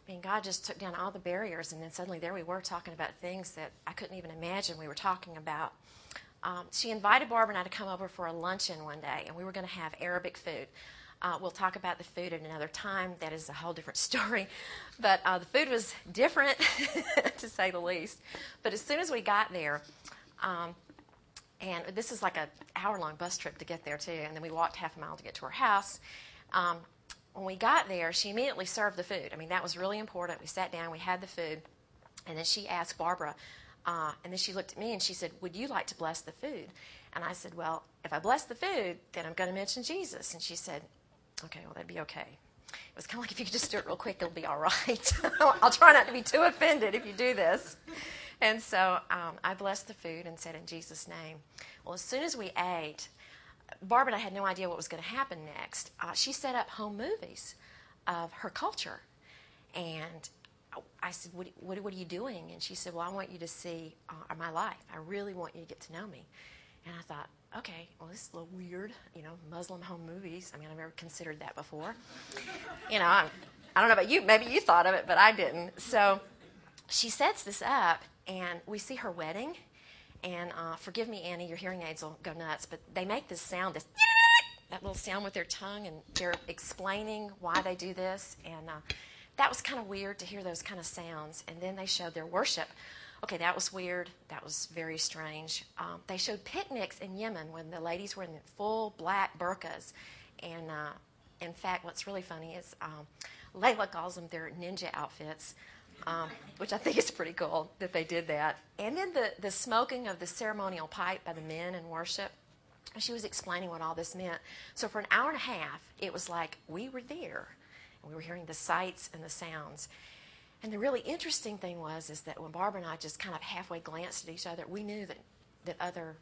And God just took down all the barriers, and then suddenly there we were talking about things that I couldn't even imagine we were talking about. She invited Barbara and I to come over for a luncheon one day, and we were going to have Arabic food. We'll talk about the food at another time. That is a whole different story. But the food was different, to say the least. But as soon as we got there, and this is like an hour-long bus trip to get there, too, and then we walked half a mile to get to her house. When we got there, she immediately served the food. I mean, that was really important. We sat down, we had the food, and then she asked Barbara, and then she looked at me and she said, "Would you like to bless the food?" And I said, "Well, if I bless the food, then I'm going to mention Jesus." And she said, "Okay, well, that'd be okay." It was kind of like, if you could just do it real quick, it'll be all right. I'll try not to be too offended if you do this. And so I blessed the food and said, "In Jesus' name." Well, as soon as we ate, Barbara and I had no idea what was going to happen next. She set up home movies of her culture. And I said, what are you doing? And she said, "Well, I want you to see my life. I really want you to get to know me." And I thought, okay, well, this is a little weird, Muslim home movies. I mean, I've never considered that before. I don't know about you. Maybe you thought of it, but I didn't. So she sets this up, and we see her wedding. And forgive me, Annie, your hearing aids will go nuts, but they make this sound, that little sound with their tongue, and they're explaining why they do this. And that was kind of weird to hear those kind of sounds. And then they showed their worship. Okay, that was weird. That was very strange. They showed picnics in Yemen when the ladies were in full black burqas. And in fact, what's really funny is Layla calls them their ninja outfits, which I think is pretty cool that they did that. And then the smoking of the ceremonial pipe by the men in worship. She was explaining what all this meant. So for an hour and a half, it was like we were there. And we were hearing the sights and the sounds. And the really interesting thing is that when Barbara and I just kind of halfway glanced at each other, we knew that other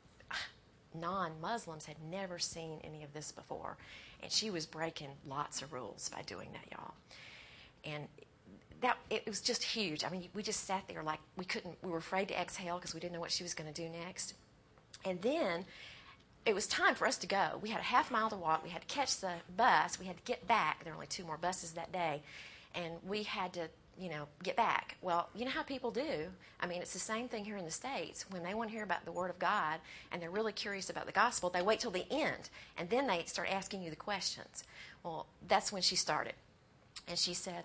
non-Muslims had never seen any of this before. And she was breaking lots of rules by doing that, y'all. And it was just huge. I mean, we just sat there like we were afraid to exhale because we didn't know what she was going to do next. And then it was time for us to go. We had a half mile to walk. We had to catch the bus. We had to get back. There were only 2 more buses that day. And we had to, get back. Well, you know how people do. I mean, it's the same thing here in the States. When they want to hear about the Word of God and they're really curious about the gospel, they wait till the end. And then they start asking you the questions. Well, that's when she started. And she said,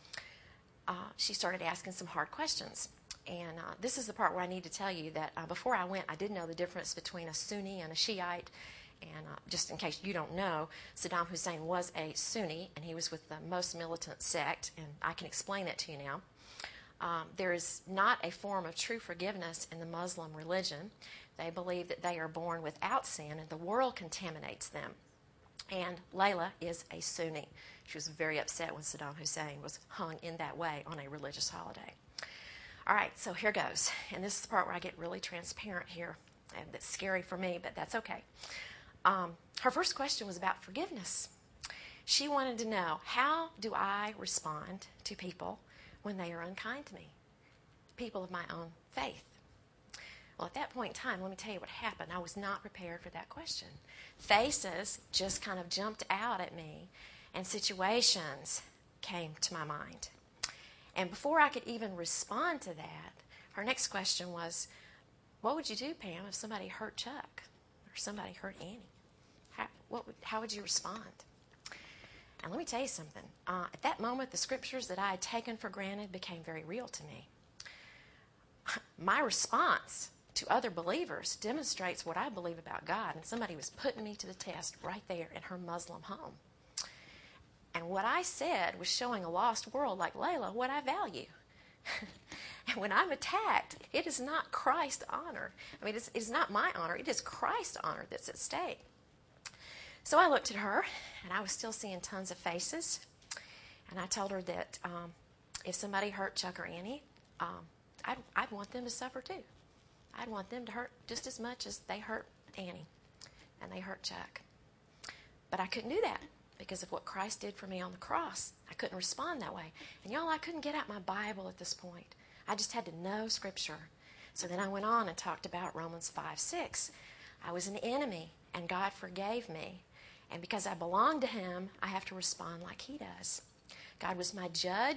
she started asking some hard questions. And this is the part where I need to tell you that before I went, I did know the difference between a Sunni and a Shiite. And just in case you don't know, Saddam Hussein was a Sunni, and he was with the most militant sect, and I can explain that to you now. There is not a form of true forgiveness in the Muslim religion. They believe that they are born without sin, and the world contaminates them. And Layla is a Sunni. She was very upset when Saddam Hussein was hung in that way on a religious holiday. All right, so here goes. And this is the part where I get really transparent here. And that's scary for me, but that's okay. Her first question was about forgiveness. She wanted to know, how do I respond to people when they are unkind to me? People of my own faith. Well, at that point in time, let me tell you what happened. I was not prepared for that question. Faces just kind of jumped out at me, and situations came to my mind. And before I could even respond to that, her next question was, what would you do, Pam, if somebody hurt Chuck or somebody hurt Annie? How would you respond? And let me tell you something. At that moment, the scriptures that I had taken for granted became very real to me. My response to other believers demonstrates what I believe about God, and somebody was putting me to the test right there in her Muslim home. And what I said was showing a lost world like Layla what I value. And when I'm attacked, it is not Christ's honor. I mean, it's not my honor. It is Christ's honor that's at stake. So I looked at her, and I was still seeing tons of faces. And I told her that if somebody hurt Chuck or Annie, I'd want them to suffer too. I'd want them to hurt just as much as they hurt Annie and they hurt Chuck. But I couldn't do that because of what Christ did for me on the cross. I couldn't respond that way. And y'all, I couldn't get out my Bible at this point. I just had to know Scripture. So then I went on and talked about Romans 5:6. I was an enemy, and God forgave me. And because I belong to Him, I have to respond like He does. God was my judge,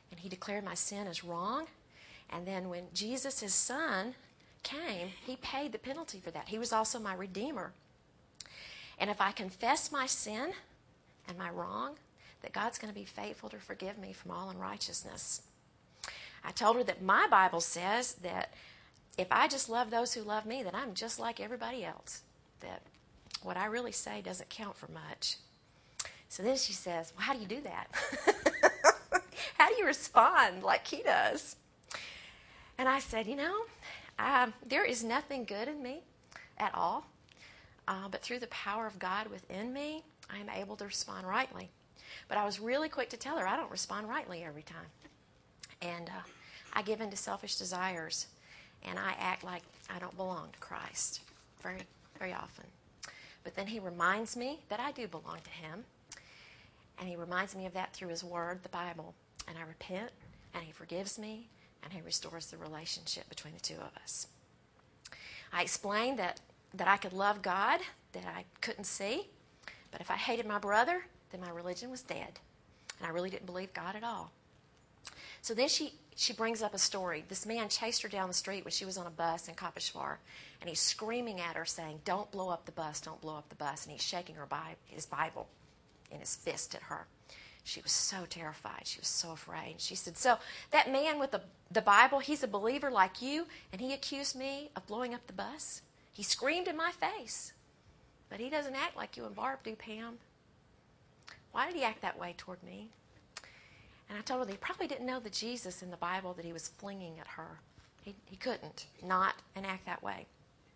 and he declared my sin as wrong. And then when Jesus, his son, came, he paid the penalty for that. He was also my Redeemer. And if I confess my sin and my wrong, that God's going to be faithful to forgive me from all unrighteousness. I told her that my Bible says that if I just love those who love me, that I'm just like everybody else, that what I really say doesn't count for much. So then she says, well, how do you do that? How do you respond like he does? And I said, there is nothing good in me at all, but through the power of God within me, I am able to respond rightly. But I was really quick to tell her I don't respond rightly every time. And I give in to selfish desires, and I act like I don't belong to Christ very, very often. But then he reminds me that I do belong to him, and he reminds me of that through his word, the Bible. And I repent, and he forgives me, and he restores the relationship between the two of us. I explained that I could love God, that I couldn't see, but if I hated my brother, then my religion was dead, and I really didn't believe God at all. So then she brings up a story. This man chased her down the street when she was on a bus in Kapeshwar, and he's screaming at her saying, don't blow up the bus, don't blow up the bus, and he's shaking his Bible in his fist at her. She was so terrified. She was so afraid. She said, so that man with the Bible, he's a believer like you, and he accused me of blowing up the bus? He screamed in my face. But he doesn't act like you and Barb do, Pam. Why did he act that way toward me? And I told her that he probably didn't know the Jesus in the Bible that he was flinging at her. He couldn't not and act that way.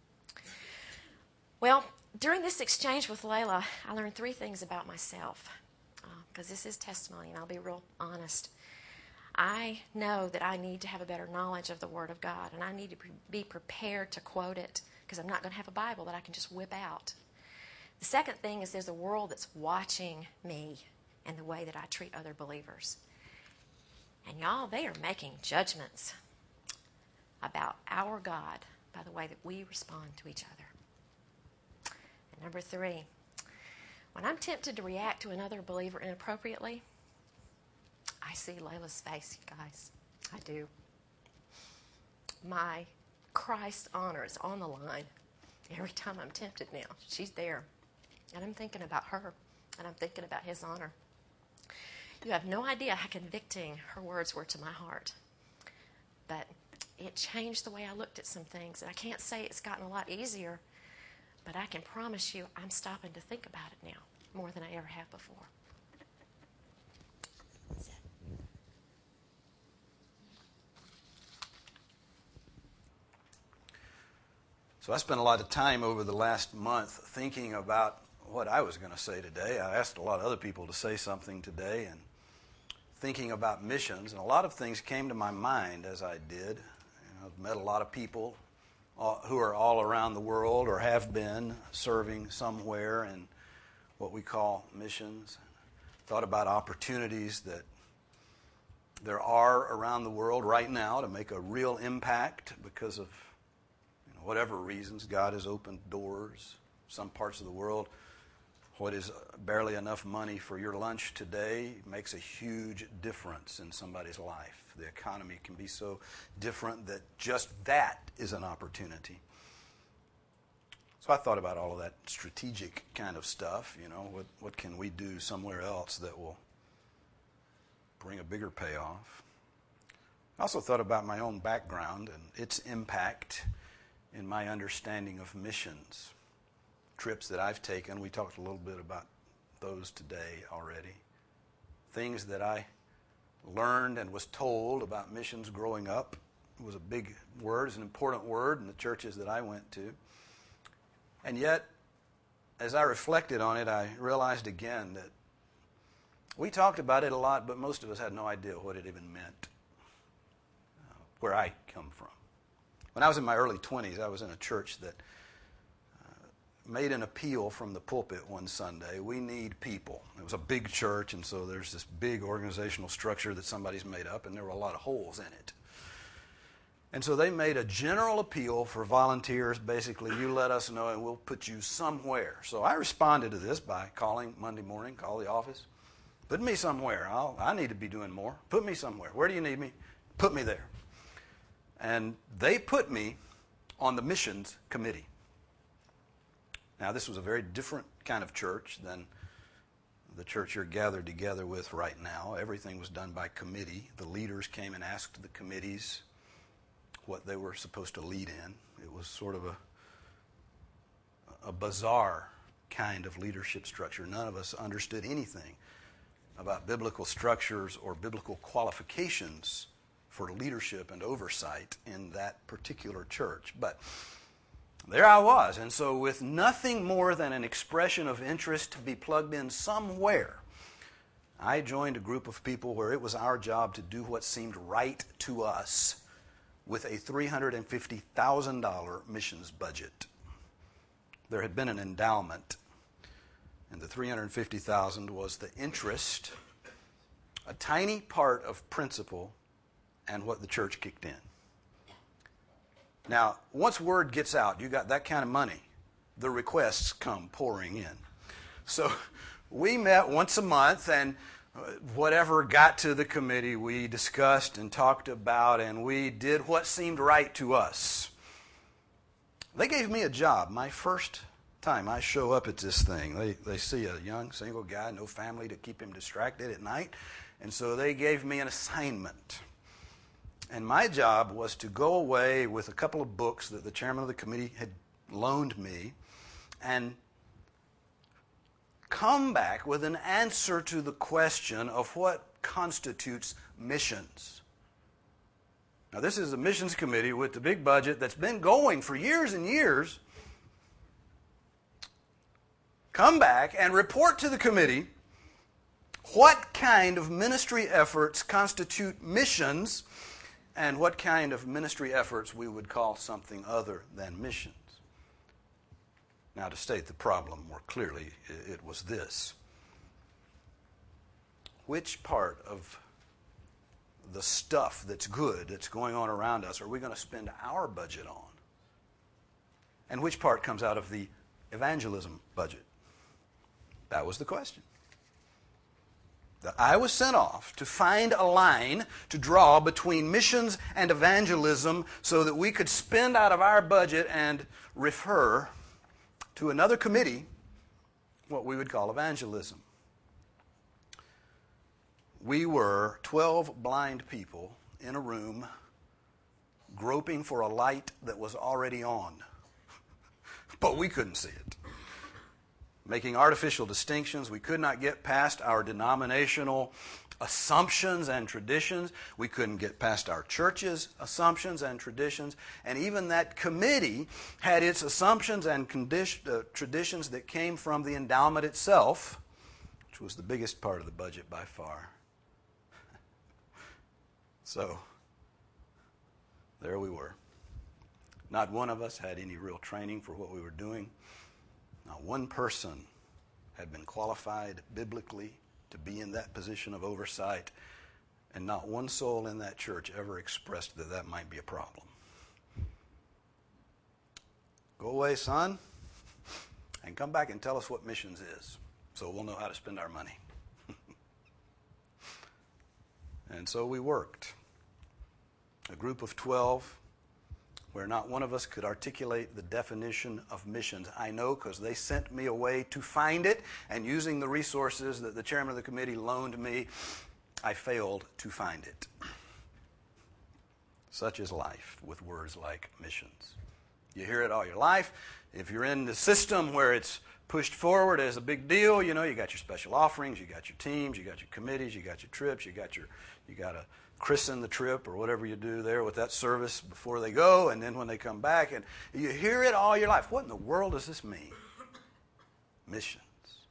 Well, during this exchange with Layla, I learned 3 things about myself. Because this is testimony, and I'll be real honest. I know that I need to have a better knowledge of the Word of God, and I need to be prepared to quote it, because I'm not going to have a Bible that I can just whip out. The second thing is there's a world that's watching me and the way that I treat other believers. And y'all, they are making judgments about our God by the way that we respond to each other. And number 3, when I'm tempted to react to another believer inappropriately, I see Layla's face, you guys. I do. My Christ honor is on the line. Every time I'm tempted now, she's there. And I'm thinking about her, and I'm thinking about his honor. You have no idea how convicting her words were to my heart. But it changed the way I looked at some things. And I can't say it's gotten a lot easier, but I can promise you I'm stopping to think about it now more than I ever have before. That's it. So I spent a lot of time over the last month thinking about what I was going to say today. I asked a lot of other people to say something today, and thinking about missions, and a lot of things came to my mind as I did. I've met a lot of people who are all around the world or have been serving somewhere in what we call missions. Thought about opportunities that there are around the world right now to make a real impact because of whatever reasons. God has opened doors. Some parts of the world, what is barely enough money for your lunch today makes a huge difference in somebody's life. The economy can be so different that just that is an opportunity. So I thought about all of that strategic kind of stuff. What can we do somewhere else that will bring a bigger payoff? I also thought about my own background and its impact in my understanding of missions. Trips that I've taken, we talked a little bit about those today already. Things that I learned and was told about missions growing up. It was a big word, it's an important word in the churches that I went to. And yet, as I reflected on it, I realized again that we talked about it a lot, but most of us had no idea what it even meant, where I come from. When I was in my early 20s, I was in a church that made an appeal from the pulpit one Sunday. We need people. It was a big church, and so there's this big organizational structure that somebody's made up, and there were a lot of holes in it. And so they made a general appeal for volunteers. Basically, you let us know and we'll put you somewhere. So I responded to this by calling Monday morning, call the office, Put me somewhere. I need to be doing more. Put me somewhere. Where do you need me? Put me there. And they put me on the missions committee. Now, this was a very different kind of church than the church you're gathered together with right now. Everything was done by committee. The leaders came and asked the committees what they were supposed to lead in. It was sort of a bizarre kind of leadership structure. None of us understood anything about biblical structures or biblical qualifications for leadership and oversight in that particular church. But there I was, and so with nothing more than an expression of interest to be plugged in somewhere, I joined a group of people where it was our job to do what seemed right to us with a $350,000 missions budget. There had been an endowment, and the $350,000 was the interest, a tiny part of principal, and what the church kicked in. Now, once word gets out, you got that kind of money, the requests come pouring in. So we met once a month, and whatever got to the committee, we discussed and talked about, and we did what seemed right to us. They gave me a job. My first time I show up at this thing, they see a young single guy, no family to keep him distracted at night, and so they gave me an assignment. And my job was to go away with a couple of books that the chairman of the committee had loaned me and come back with an answer to the question of what constitutes missions. Now, this is a missions committee with the big budget that's been going for years and years. Come back and report to the committee what kind of ministry efforts constitute missions and what kind of ministry efforts we would call something other than missions. Now, to state the problem more clearly, it was this. Which part of the stuff that's good, that's going on around us, are we going to spend our budget on? And which part comes out of the evangelism budget? That was the question. I was sent off to find a line to draw between missions and evangelism so that we could spend out of our budget and refer to another committee what we would call evangelism. We were 12 blind people in a room groping for a light that was already on, but we couldn't see it. Making artificial distinctions. We could not get past our denominational assumptions and traditions. We couldn't get past our church's assumptions and traditions. And even that committee had its assumptions and traditions that came from the endowment itself, which was the biggest part of the budget by far. So, there we were. Not one of us had any real training for what we were doing. Not one person had been qualified biblically to be in that position of oversight, and not one soul in that church ever expressed that that might be a problem. Go away, son, and come back and tell us what missions is, so we'll know how to spend our money. And so we worked. A group of 12 where not one of us could articulate the definition of missions. I know because they sent me away to find it, and using the resources that the chairman of the committee loaned me, I failed to find it. Such is life with words like missions. You hear it all your life. If you're in the system where it's pushed forward as a big deal, you know, you got your special offerings, you got your teams, you got your committees, you got your trips, you got to christen the trip or whatever you do there with that service before they go, and then when they come back, and you hear it all your life. What in the world does this mean? Missions.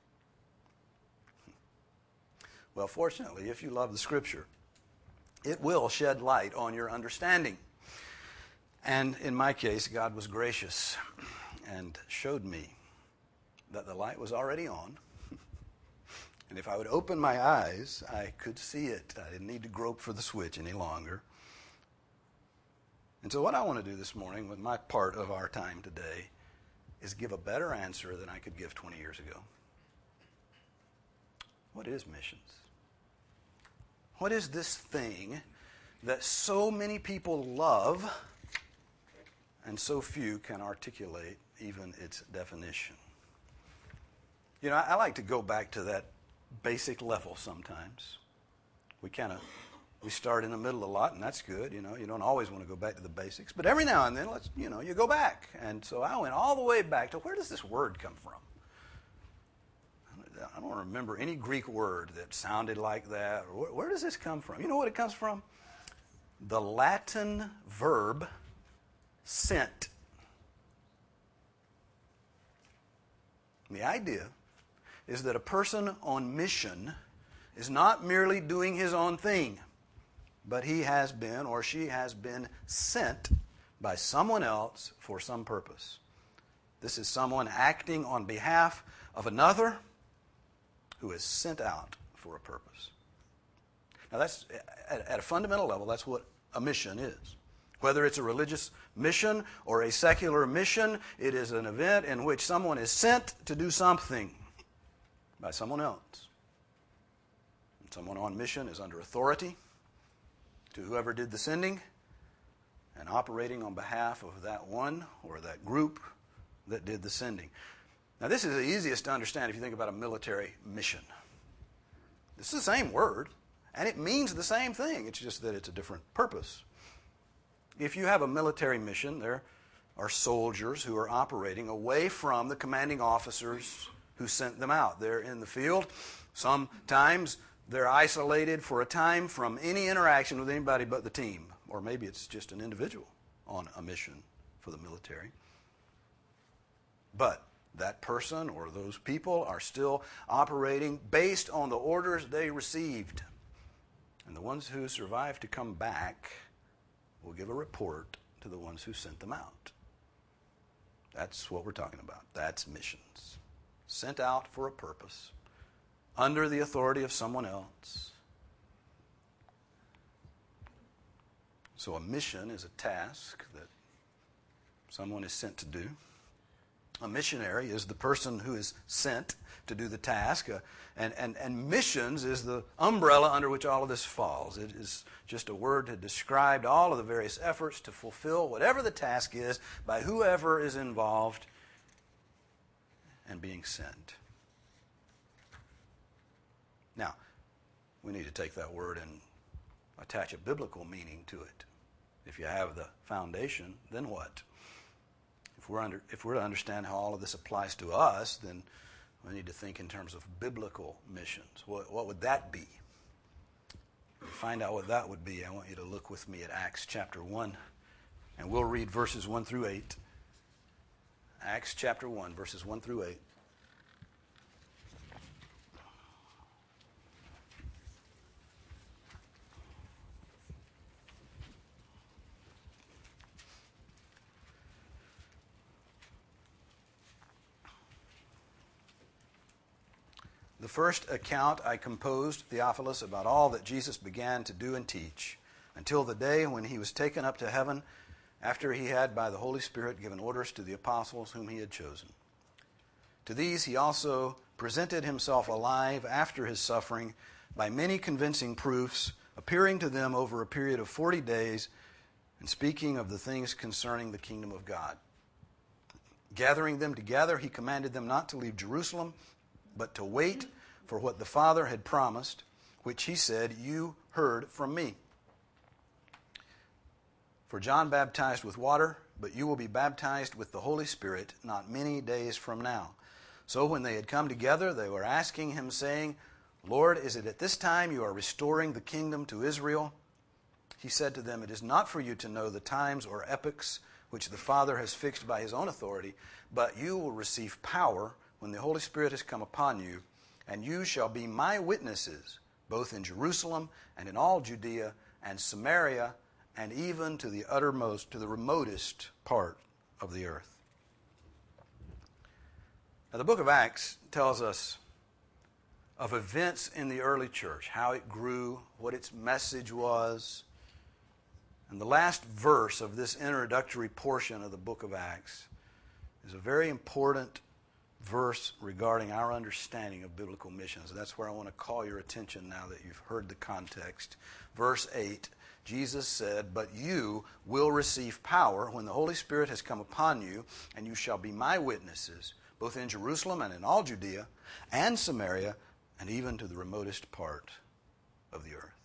Well, fortunately, if you love the Scripture, it will shed light on your understanding. And in my case, God was gracious and showed me that the light was already on. And if I would open my eyes, I could see it. I didn't need to grope for the switch any longer. And so what I want to do this morning with my part of our time today is give a better answer than I could give 20 years ago. What is missions? What is this thing that so many people love and so few can articulate even its definition? You know, I like to go back to that basic level sometimes. We start in the middle a lot, and that's good. You know, you don't always want to go back to the basics, but every now and then, you go back. And so I went all the way back to, where does this word come from? I don't remember any Greek word that sounded like that. Where does this come from? You know what it comes from? The Latin verb sent. The idea is that a person on mission is not merely doing his own thing, but he has been or she has been sent by someone else for some purpose. This is someone acting on behalf of another who is sent out for a purpose. Now that's, at a fundamental level, that's what a mission is. Whether it's a religious mission or a secular mission, it is an event in which someone is sent to do something by someone else. And someone on mission is under authority to whoever did the sending and operating on behalf of that one or that group that did the sending. Now, this is the easiest to understand if you think about a military mission. This is the same word, and it means the same thing. It's just that it's a different purpose. If you have a military mission, there are soldiers who are operating away from the commanding officers who sent them out. They're in the field. Sometimes they're isolated for a time from any interaction with anybody but the team. Or maybe it's just an individual on a mission for the military. But that person or those people are still operating based on the orders they received. And the ones who survive to come back will give a report to the ones who sent them out. That's what we're talking about. That's missions. Sent out for a purpose, under the authority of someone else. So a mission is a task that someone is sent to do. A missionary is the person who is sent to do the task, and missions is the umbrella under which all of this falls. It is just a word to describe all of the various efforts to fulfill whatever the task is by whoever is involved and being sent. Now, we need to take that word and attach a biblical meaning to it. If you have the foundation, then what? If we're to understand how all of this applies to us, then we need to think in terms of biblical missions. What would that be? To find out what that would be, I want you to look with me at Acts chapter 1, and we'll read verses 1 through 8. Acts chapter 1, verses 1 through 8. The first account I composed, Theophilus, about all that Jesus began to do and teach, until the day when he was taken up to heaven, after he had by the Holy Spirit given orders to the apostles whom he had chosen. To these he also presented himself alive after his suffering by many convincing proofs, appearing to them over a period of 40 days, and speaking of the things concerning the kingdom of God. Gathering them together, he commanded them not to leave Jerusalem, but to wait for what the Father had promised, which he said, "You heard from me. For John baptized with water, but you will be baptized with the Holy Spirit not many days from now." So when they had come together, they were asking him, saying, "Lord, is it at this time you are restoring the kingdom to Israel?" He said to them, "It is not for you to know the times or epochs which the Father has fixed by his own authority, but you will receive power when the Holy Spirit has come upon you, and you shall be my witnesses, both in Jerusalem and in all Judea and Samaria, and even to the uttermost, to the remotest part of the earth." Now, the book of Acts tells us of events in the early church, how it grew, what its message was. And the last verse of this introductory portion of the book of Acts is a very important verse regarding our understanding of biblical missions. That's where I want to call your attention now that you've heard the context. Verse 8, Jesus said, "But you will receive power when the Holy Spirit has come upon you, and you shall be my witnesses, both in Jerusalem and in all Judea and Samaria, and even to the remotest part of the earth."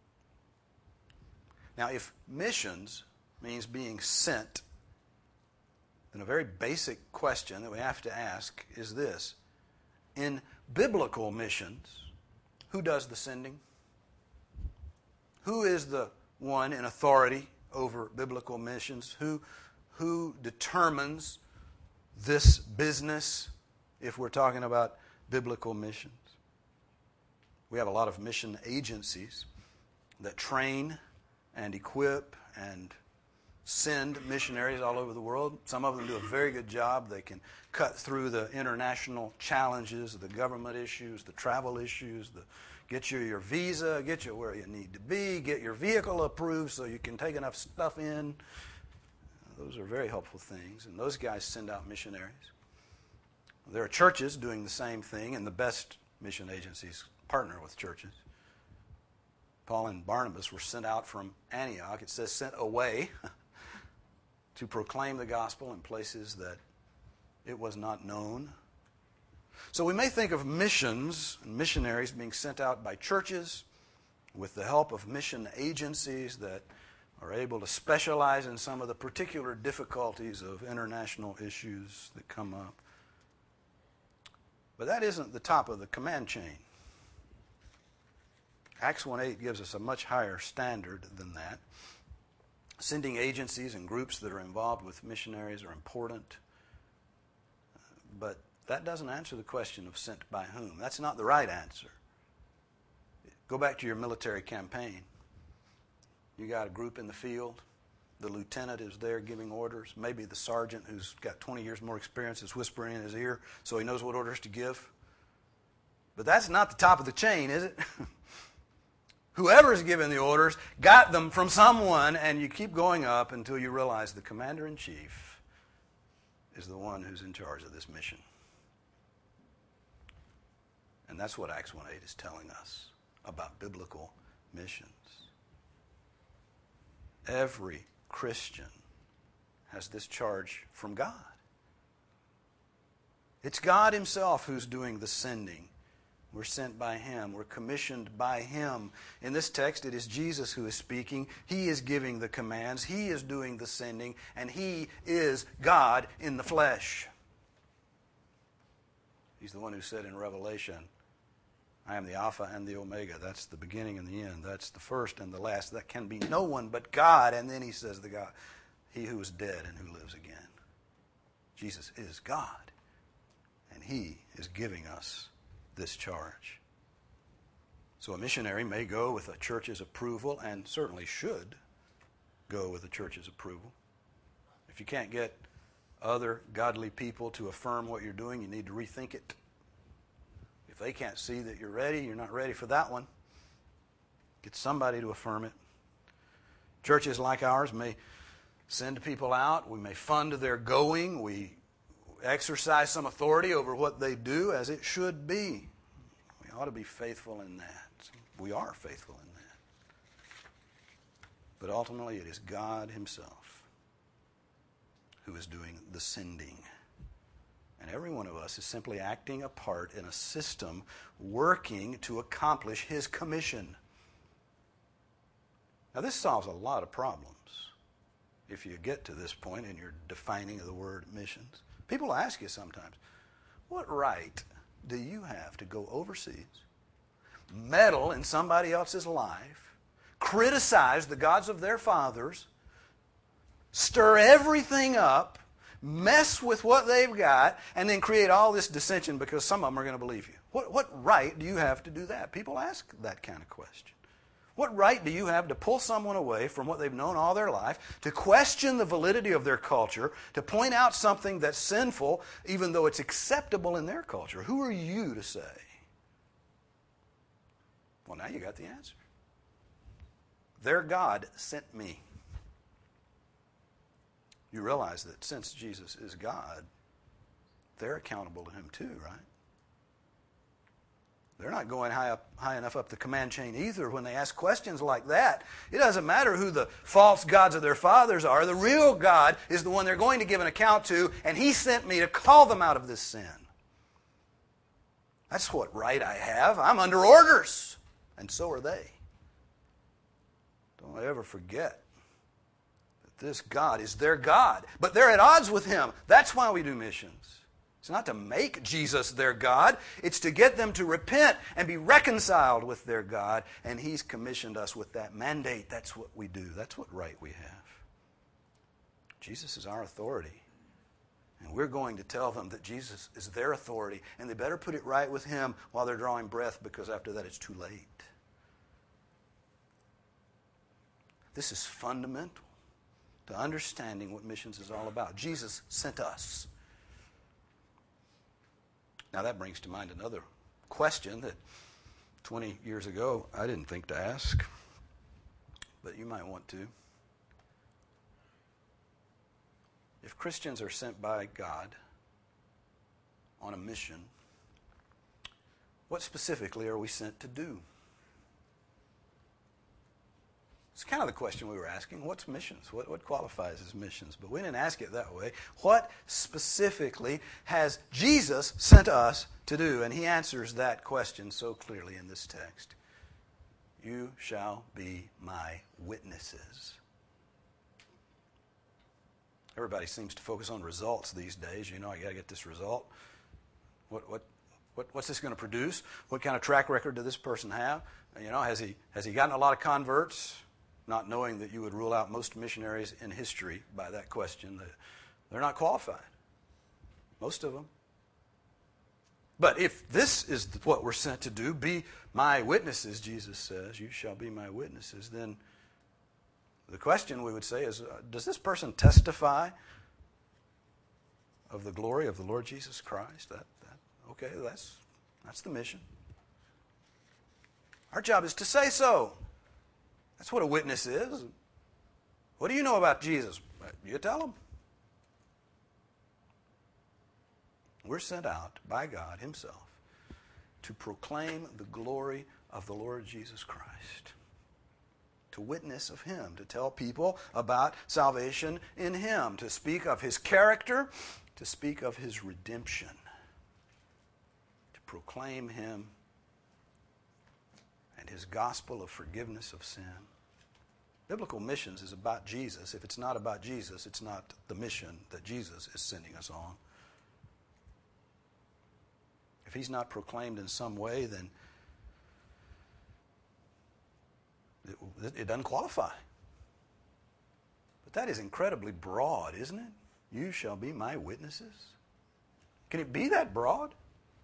Now, if missions means being sent, then a very basic question that we have to ask is this. In biblical missions, who does the sending? Who is the one in authority over biblical missions? Who determines this business if we're talking about biblical missions? We have a lot of mission agencies that train and equip and send missionaries all over the world. Some of them do a very good job. They can cut through the international challenges, the government issues, the travel issues, get you your visa, get you where you need to be, get your vehicle approved so you can take enough stuff in. Those are very helpful things, and those guys send out missionaries. There are churches doing the same thing, and the best mission agencies partner with churches. Paul and Barnabas were sent out from Antioch. It says sent away to proclaim the gospel in places that it was not known. So we may think of missions and missionaries being sent out by churches with the help of mission agencies that are able to specialize in some of the particular difficulties of international issues that come up. But that isn't the top of the command chain. Acts 1:8 gives us a much higher standard than that. Sending agencies and groups that are involved with missionaries are important, but that doesn't answer the question of sent by whom. That's not the right answer. Go back to your military campaign. You got a group in the field. The lieutenant is there giving orders. Maybe the sergeant, who's got 20 years more experience, is whispering in his ear so he knows what orders to give. But that's not the top of the chain, is it? Whoever's given the orders got them from someone, and you keep going up until you realize the commander-in-chief is the one who's in charge of this mission. And that's what Acts 1:8 is telling us about biblical missions. Every Christian has this charge from God. It's God Himself who's doing the sending. We're sent by Him. We're commissioned by Him. In this text, it is Jesus who is speaking. He is giving the commands. He is doing the sending. And He is God in the flesh. He's the one who said in Revelation, "I am the Alpha and the Omega." That's the beginning and the end. That's the first and the last. That can be no one but God. And then He says, the God, He who is dead and who lives again. Jesus is God. And He is giving us this charge. So a missionary may go with a church's approval, and certainly should go with a church's approval. If you can't get other godly people to affirm what you're doing, you need to rethink it. If they can't see that you're ready, you're not ready for that one. Get somebody to affirm it. Churches like ours may send people out. We may fund their going. We exercise some authority over what they do, as it should be. We ought to be faithful in that. We are faithful in that. But ultimately, it is God Himself who is doing the sending. And every one of us is simply acting a part in a system working to accomplish His commission. Now, this solves a lot of problems if you get to this point in your defining of the word missions. People ask you sometimes, what right do you have to go overseas, meddle in somebody else's life, criticize the gods of their fathers, stir everything up, mess with what they've got, and then create all this dissension because some of them are going to believe you? What right do you have to do that? People ask that kind of question. What right do you have to pull someone away from what they've known all their life, to question the validity of their culture, to point out something that's sinful, even though it's acceptable in their culture? Who are you to say? Well, now you got the answer. Their God sent me. You realize that since Jesus is God, they're accountable to him too, right? They're not going high enough up the command chain either when they ask questions like that. It doesn't matter who the false gods of their fathers are. The real God is the one they're going to give an account to, and he sent me to call them out of this sin. That's what right I have. I'm under orders, and so are they. Don't ever forget that this God is their God, but they're at odds with him. That's why we do missions. It's not to make Jesus their God. It's to get them to repent and be reconciled with their God. And he's commissioned us with that mandate. That's what we do. That's what right we have. Jesus is our authority. And we're going to tell them that Jesus is their authority. And they better put it right with him while they're drawing breath, because after that it's too late. This is fundamental to understanding what missions is all about. Jesus sent us. Now that brings to mind another question that 20 years ago I didn't think to ask, but you might want to. If Christians are sent by God on a mission, what specifically are we sent to do? It's kind of the question we were asking. What's missions? What qualifies as missions? But we didn't ask it that way. What specifically has Jesus sent us to do? And he answers that question so clearly in this text. You shall be my witnesses. Everybody seems to focus on results these days. You know, I got to get this result. What's this going to produce? What kind of track record does this person have? You know, has he gotten a lot of converts? Not knowing that you would rule out most missionaries in history by that question. They're not qualified. Most of them. But if this is what we're sent to do, be my witnesses, Jesus says, you shall be my witnesses, then the question we would say is, does this person testify of the glory of the Lord Jesus Christ? Okay, that's the mission. Our job is to say so. That's what a witness is. What do you know about Jesus? You tell them. We're sent out by God himself to proclaim the glory of the Lord Jesus Christ, to witness of him, to tell people about salvation in him, to speak of his character, to speak of his redemption, to proclaim him and his gospel of forgiveness of sin. Biblical missions is about Jesus. If it's not about Jesus, it's not the mission that Jesus is sending us on. If he's not proclaimed in some way, then it doesn't qualify. But that is incredibly broad, isn't it? You shall be my witnesses. Can it be that broad?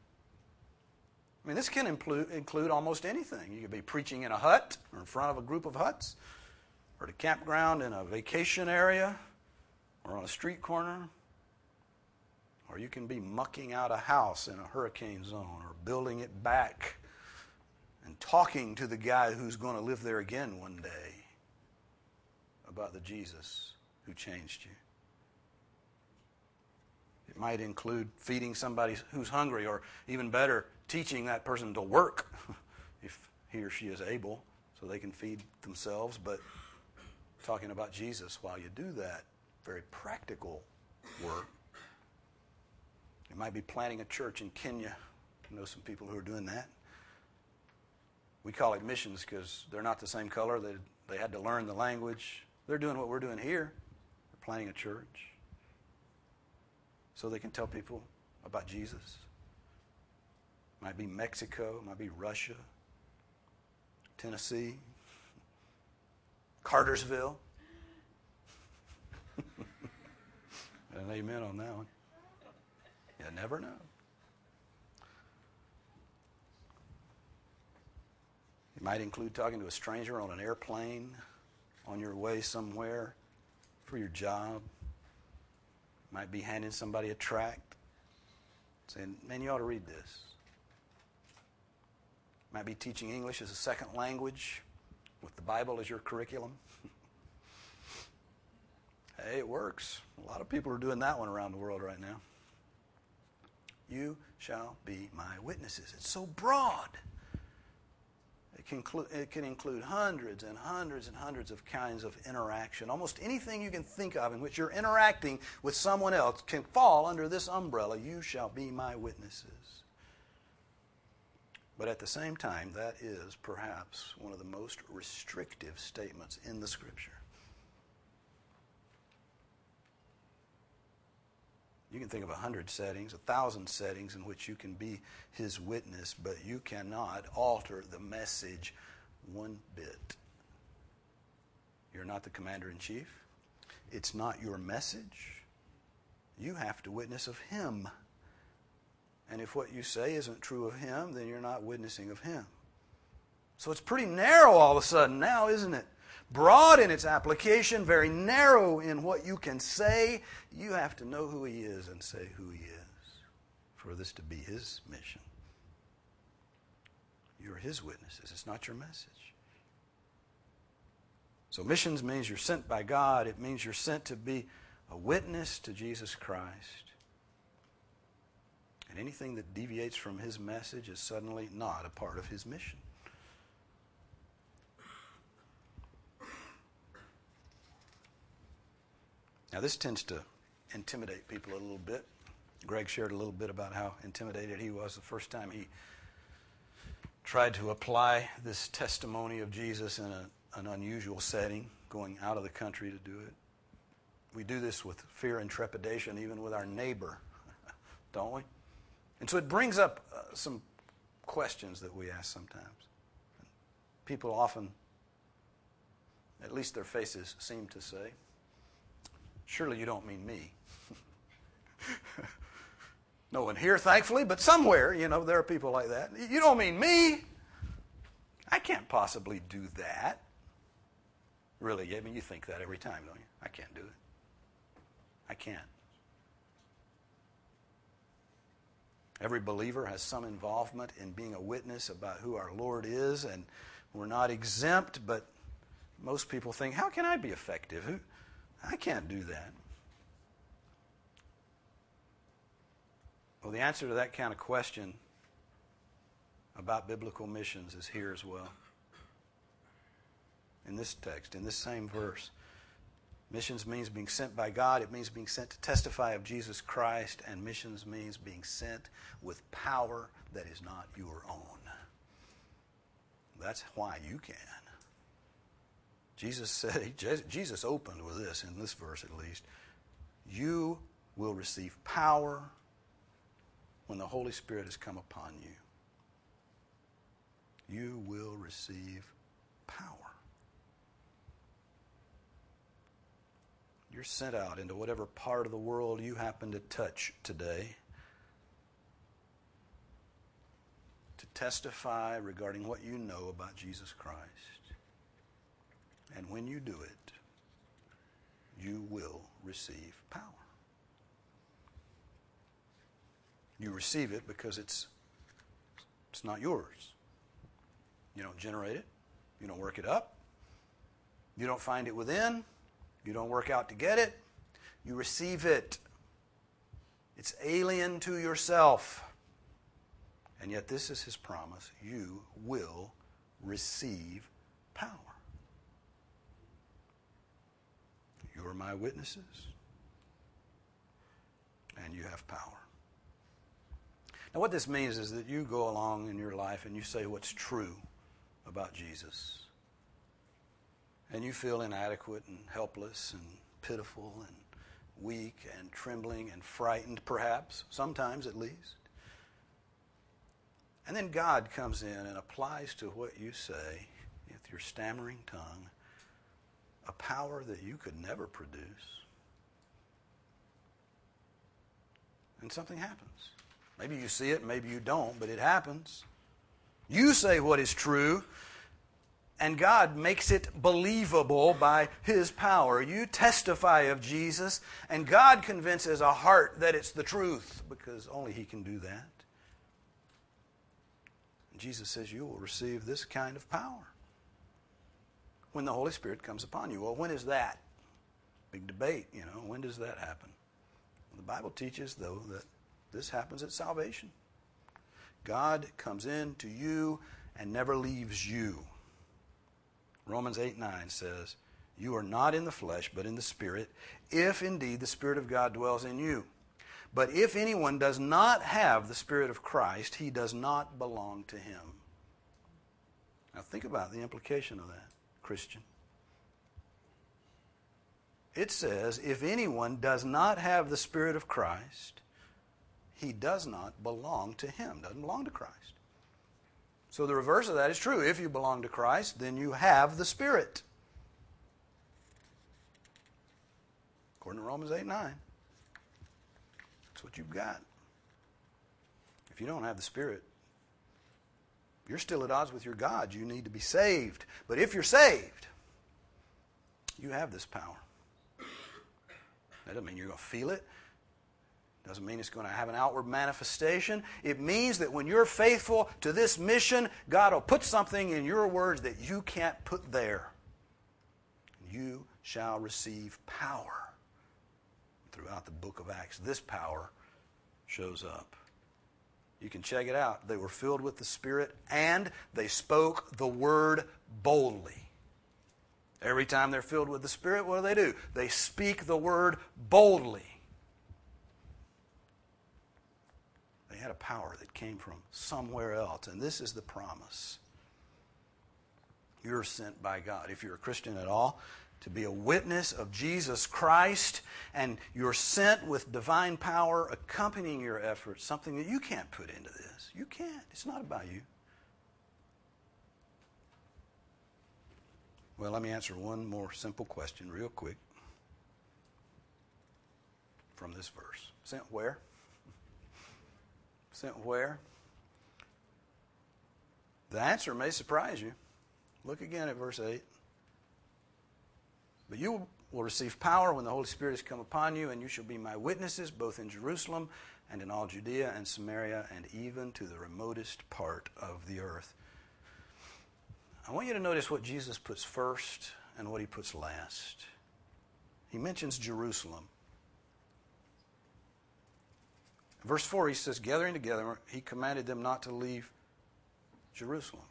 I mean, this can include almost anything. You could be preaching in a hut or in front of a group of huts, or at a campground in a vacation area, or on a street corner. Or you can be mucking out a house in a hurricane zone, or building it back and talking to the guy who's going to live there again one day about the Jesus who changed you. It might include feeding somebody who's hungry, or even better, teaching that person to work if he or she is able, so they can feed themselves, but talking about Jesus while you do that. Very practical work. It might be planting a church in Kenya. I know some people who are doing that. We call it missions because they're not the same color. They had to learn the language. They're doing what we're doing here. They're planting a church so they can tell people about Jesus. It might be Mexico. It might be Russia, Tennessee, Cartersville. An amen on that one. You never know. It might include talking to a stranger on an airplane, on your way somewhere for your job. It might be handing somebody a tract, saying, man, you ought to read this. It might be teaching English as a second language with the Bible as your curriculum. Hey, it works. A lot of people are doing that one around the world right now. You shall be my witnesses. It's so broad. It can include hundreds and hundreds and hundreds of kinds of interaction. Almost anything you can think of in which you're interacting with someone else can fall under this umbrella. You shall be my witnesses. But at the same time, that is perhaps one of the most restrictive statements in the Scripture. You can think of 100 settings, 1,000 settings in which you can be his witness, but you cannot alter the message one bit. You're not the commander-in-chief. It's not your message. You have to witness of him. And if what you say isn't true of him, then you're not witnessing of him. So it's pretty narrow all of a sudden now, isn't it? Broad in its application, very narrow in what you can say. You have to know who he is and say who he is for this to be his mission. You're his witnesses. It's not your message. So missions means you're sent by God. It means you're sent to be a witness to Jesus Christ. And anything that deviates from his message is suddenly not a part of his mission. Now, this tends to intimidate people a little bit. Greg shared a little bit about how intimidated he was the first time he tried to apply this testimony of Jesus in an unusual setting, going out of the country to do it. We do this with fear and trepidation, even with our neighbor, don't we? And so it brings up some questions that we ask sometimes. People often, at least their faces seem to say, surely you don't mean me. No one here, thankfully, but somewhere, there are people like that. You don't mean me. I can't possibly do that. Really, you think that every time, don't you? I can't do it. I can't. Every believer has some involvement in being a witness about who our Lord is, and we're not exempt, but most people think, how can I be effective? I can't do that. Well, the answer to that kind of question about biblical missions is here as well. In this text, in this same verse. Missions means being sent by God. It means being sent to testify of Jesus Christ. And missions means being sent with power that is not your own. That's why you can. Jesus opened with this, in this verse at least. You will receive power when the Holy Spirit has come upon you. You will receive power. You're sent out into whatever part of the world you happen to touch today to testify regarding what you know about Jesus Christ. And when you do it, you will receive power. You receive it because it's not yours. You don't generate it. You don't work it up. You don't find it within. You don't work out to get it. You receive it. It's alien to yourself. And yet this is his promise. You will receive power. You are my witnesses, and you have power. Now what this means is that you go along in your life and you say what's true about Jesus. And you feel inadequate and helpless and pitiful and weak and trembling and frightened, perhaps, sometimes at least. And then God comes in and applies to what you say with your stammering tongue a power that you could never produce. And something happens. Maybe you see it, maybe you don't, but it happens. You say what is true, and God makes it believable by his power. You testify of Jesus, and God convinces a heart that it's the truth, because only he can do that. And Jesus says you will receive this kind of power when the Holy Spirit comes upon you. Well, when is that? Big debate, when does that happen? Well, the Bible teaches, though, that This happens at salvation. God comes into you and never leaves you. Romans 8:9 says, "You are not in the flesh, but in the Spirit, if indeed the Spirit of God dwells in you. But if anyone does not have the Spirit of Christ, he does not belong to him." Now think about the implication of that, Christian. It says, if anyone does not have the Spirit of Christ, he does not belong to him, doesn't belong to Christ. So the reverse of that is true. If you belong to Christ, then you have the Spirit. According to Romans 8:9. That's what you've got. If you don't have the Spirit, you're still at odds with your God. You need to be saved. But if you're saved, you have this power. That doesn't mean you're going to feel it. Doesn't mean it's going to have an outward manifestation. It means that when you're faithful to this mission, God will put something in your words that you can't put there. You shall receive power. Throughout the book of Acts, this power shows up. You can check it out. They were filled with the Spirit and they spoke the word boldly. Every time they're filled with the Spirit, what do? They speak the word boldly. They had a power that came from somewhere else, and this is the promise. You're sent by God, if you're a Christian at all, to be a witness of Jesus Christ, and you're sent with divine power accompanying your efforts, something that you can't put into this. You can't. It's not about you. Well, let me answer one more simple question real quick from this verse. Sent where? Sent where? The answer may surprise you. Look again at verse 8. But you will receive power when the Holy Spirit has come upon you, and you shall be my witnesses both in Jerusalem and in all Judea and Samaria and even to the remotest part of the earth. I want you to notice what Jesus puts first and what he puts last. He mentions Jerusalem. In verse 4, he says, gathering together, he commanded them not to leave Jerusalem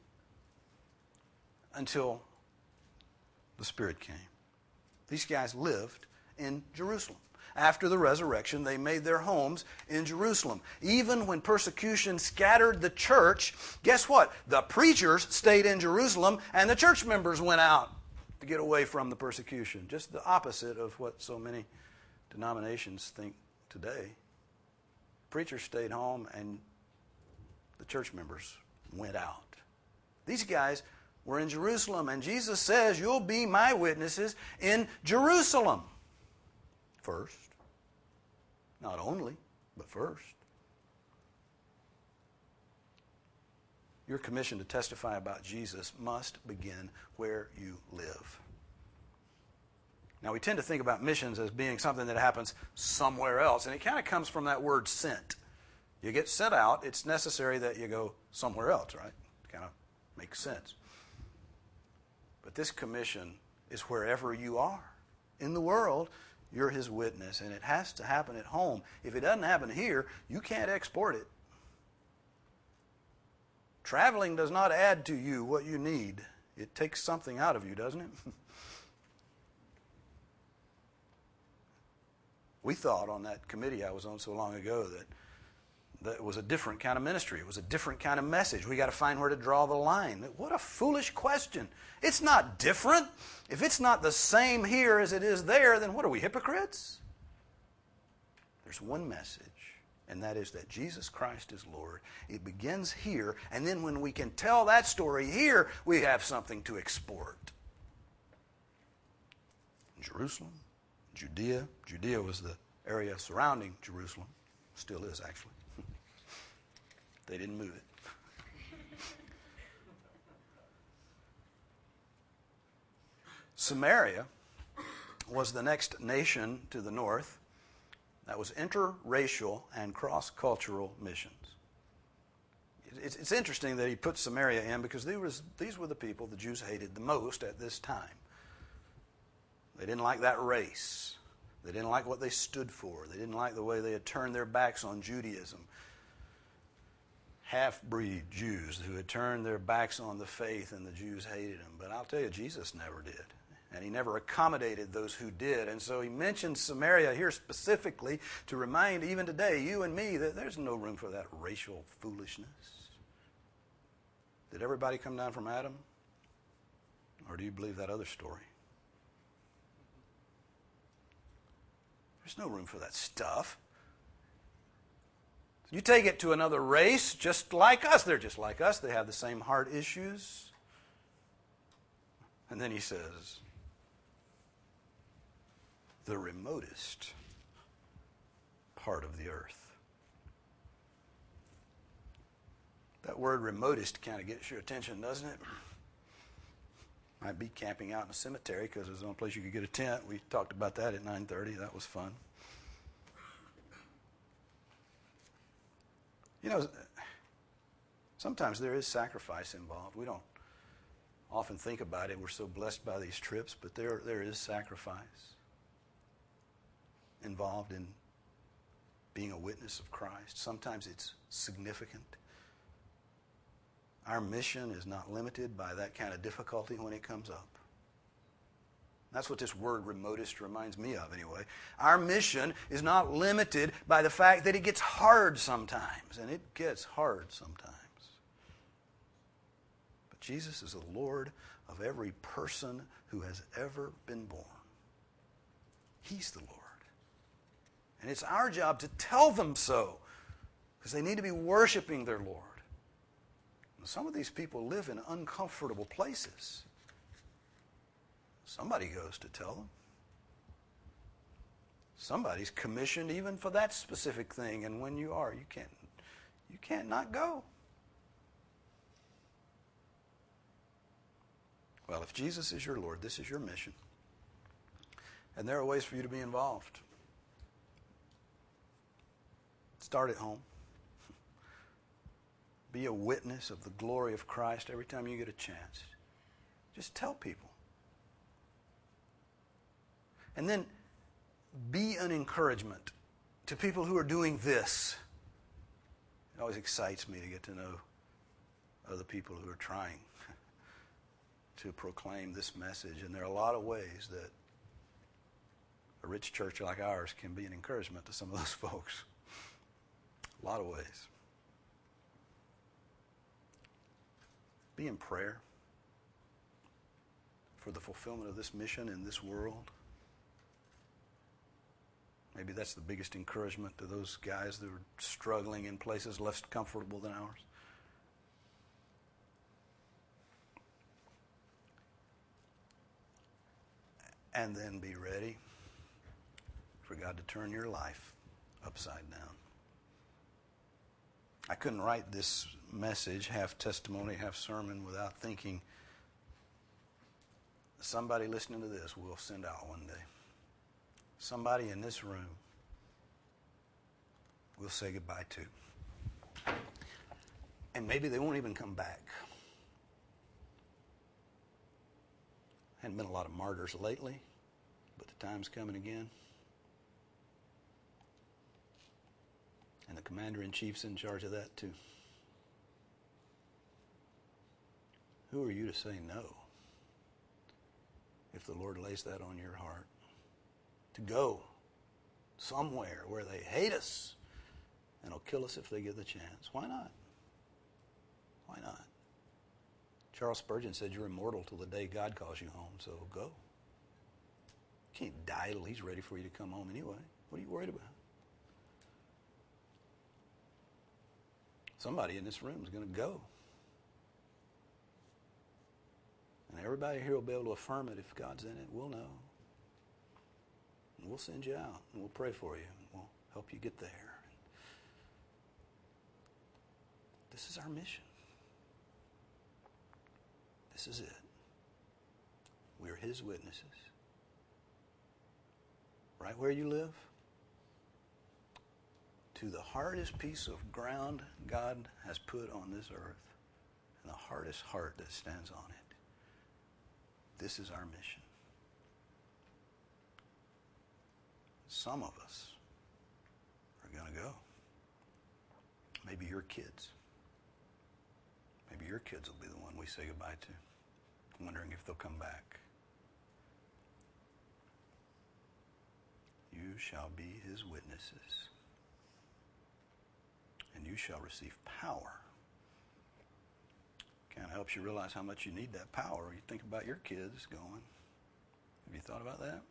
until the Spirit came. These guys lived in Jerusalem. After the resurrection, they made their homes in Jerusalem. Even when persecution scattered the church, guess what? The preachers stayed in Jerusalem and the church members went out to get away from the persecution. Just the opposite of what so many denominations think today. Preachers stayed home and the church members went out. These guys were in Jerusalem, and Jesus says, you'll be my witnesses in Jerusalem. First. Not only, but first. Your commission to testify about Jesus must begin where you live. Now, we tend to think about missions as being something that happens somewhere else, and it kind of comes from that word sent. You get sent out, it's necessary that you go somewhere else, right? It kind of makes sense. But this commission is wherever you are in the world. You're his witness, and it has to happen at home. If it doesn't happen here, you can't export it. Traveling does not add to you what you need. It takes something out of you, doesn't it? We thought on that committee I was on so long ago that it was a different kind of ministry. It was a different kind of message. We got to find where to draw the line. What a foolish question. It's not different. If it's not the same here as it is there, then what are we, hypocrites? There's one message, and that is that Jesus Christ is Lord. It begins here, and then when we can tell that story here, we have something to export. Jerusalem, Judea. Judea was the area surrounding Jerusalem. Still is, actually. They didn't move it. Samaria was the next nation to the north that was interracial and cross-cultural missions. It's interesting that he put Samaria in because these were the people the Jews hated the most at this time. They didn't like that race. They didn't like what they stood for. They didn't like the way they had turned their backs on Judaism. Half-breed Jews who had turned their backs on the faith, and the Jews hated them. But I'll tell you, Jesus never did. And he never accommodated those who did. And so he mentions Samaria here specifically to remind even today, you and me, that there's no room for that racial foolishness. Did everybody come down from Adam? Or do you believe that other story? There's no room for that stuff. You take it to another race just like us. They're just like us. They have the same heart issues. And then he says, the remotest part of the earth. That word remotest kind of gets your attention, doesn't it? Might be camping out in a cemetery because there's the only place you could get a tent. We talked about that at 9:30. That was fun. You know, sometimes there is sacrifice involved. We don't often think about it. We're so blessed by these trips, but there is sacrifice involved in being a witness of Christ. Sometimes it's significant. Our mission is not limited by that kind of difficulty when it comes up. That's what this word remotest reminds me of anyway. Our mission is not limited by the fact that it gets hard sometimes, and it gets hard sometimes. But Jesus is the Lord of every person who has ever been born. He's the Lord. And it's our job to tell them so, because they need to be worshiping their Lord. Some of these people live in uncomfortable places. Somebody goes to tell them. Somebody's commissioned even for that specific thing, and when you are, you can't not go. Well, if Jesus is your Lord, this is your mission. And there are ways for you to be involved. Start at home. Be a witness of the glory of Christ every time you get a chance. Just tell people. And then be an encouragement to people who are doing this. It always excites me to get to know other people who are trying to proclaim this message. And there are a lot of ways that a rich church like ours can be an encouragement to some of those folks. A lot of ways. Be in prayer for the fulfillment of this mission in this world. Maybe that's the biggest encouragement to those guys that are struggling in places less comfortable than ours. And then be ready for God to turn your life upside down. I couldn't write this message, half testimony, half sermon, without thinking somebody listening to this will send out one day. Somebody in this room we'll say goodbye to. And maybe they won't even come back. Hadn't been a lot of martyrs lately, but the time's coming again. And the commander-in-chief's in charge of that too. Who are you to say no if the Lord lays that on your heart? To go somewhere where they hate us and will kill us if they get the chance. Why not? Why not? Charles Spurgeon said you're immortal till the day God calls you home, so go. You can't die till He's ready for you to come home anyway. What are you worried about? Somebody in this room is going to go. And everybody here will be able to affirm it if God's in it. We'll know. And we'll send you out, and we'll pray for you, and we'll help you get there. This is our mission. This is it. We're His witnesses. Right where you live, to the hardest piece of ground God has put on this earth, and the hardest heart that stands on it. This is our mission. some of us are going to go. Maybe your kids. Maybe your kids will be the one we say goodbye to, wondering if they'll come back. You shall be his witnesses, and you shall receive power. Kind of helps you realize how much you need that power. You think about your kids going. Have you thought about that?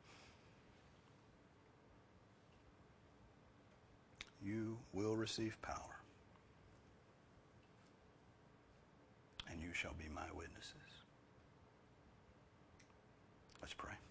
You will receive power, and you shall be my witnesses. Let's pray.